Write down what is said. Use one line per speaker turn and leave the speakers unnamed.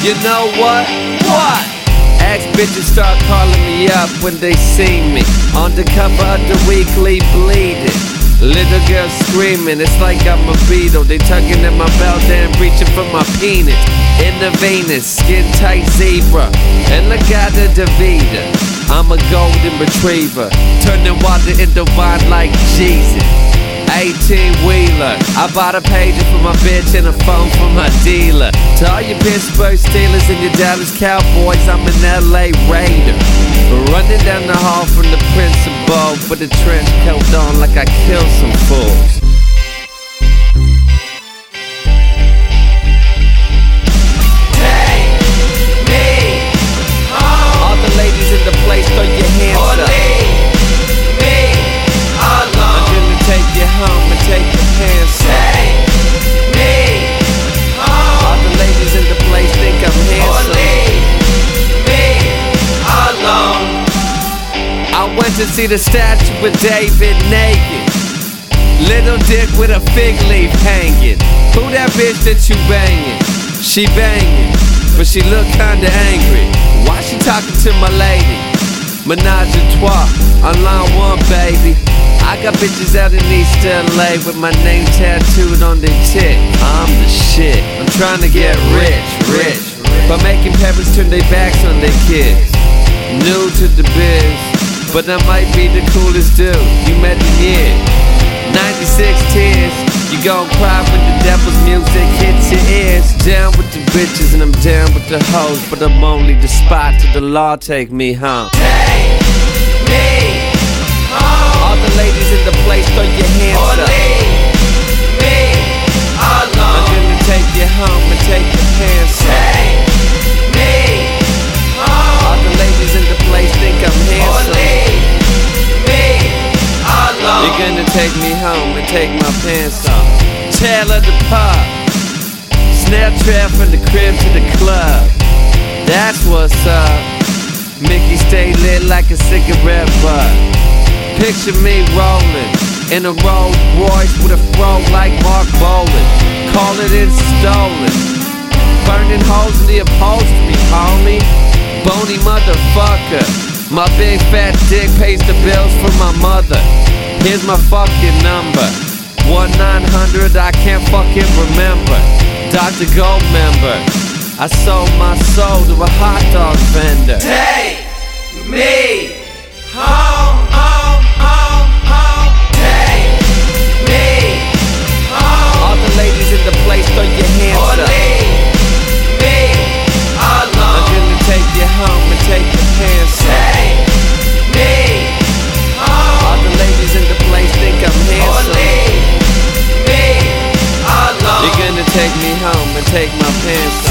You know what? What? Ex-bitches start calling me up when they see me on the cover of the Weekly Bleeding. Little girl screaming, it's like I'm a beetle. They tugging at my belt and reaching for my penis. In the Venus, skin tight zebra, and Legata Davida. I'm a golden retriever, turning water into wine like Jesus. 18-wheeler, I bought a pager for my bitch and a phone for my dealer. To all your Pittsburgh Steelers and your Dallas Cowboys, I'm an LA Raider. Running down the hall from the principal with a trench coat on like I killed some fools. Take me home. All the ladies in the place, throw your hands up. Take you home and take your pants off. Take me home. All the ladies in the place think I'm handsome. Or leave me alone. I went to see the statue with David naked. Little dick with a fig leaf hanging. Who that bitch that you banging? She banging, but she look kinda angry. Why she talking to my lady? Menage a trois, on line one, baby. I got bitches out in East LA with my name tattooed on their tit. I'm the shit. I'm trying to get rich. By making parents turn their backs on their kids. New to the biz, but I might be the coolest dude you met in years. 96 tears, you gon' cry when the devil's music hits your ears. Down with the bitches and I'm down with the hoes, but I'm only the spot till the law take me home. Take me home. All the ladies in the place, throw your hands up. Or leave me alone. I'm gonna take you home and take your pants off. Take me home. All the ladies in the place think I'm handsome. Or leave me alone. You're gonna take me home and take my pants off. Tail of the pop, snare trail from the crib to the club. That's what's up. Mickey stay lit like a cigarette butt. Picture me rolling in a Rolls Royce with a fro like Mark Bolan. Call it in stolen. Burning holes in the upholstery, homie. Bony motherfucker. My big fat dick pays the bills for my mother. Here's my fucking number. 1-900, I can't fucking remember. Dr. Gold member. I sold my soul to a hot dog vendor. Take me home. Ladies in the place, throw your hands up. Or leave me alone. I'm gonna take you home and take your pants off. Take me home. All the ladies in the place think I'm handsome. Or leave me alone. You're gonna take me home and take my pants off.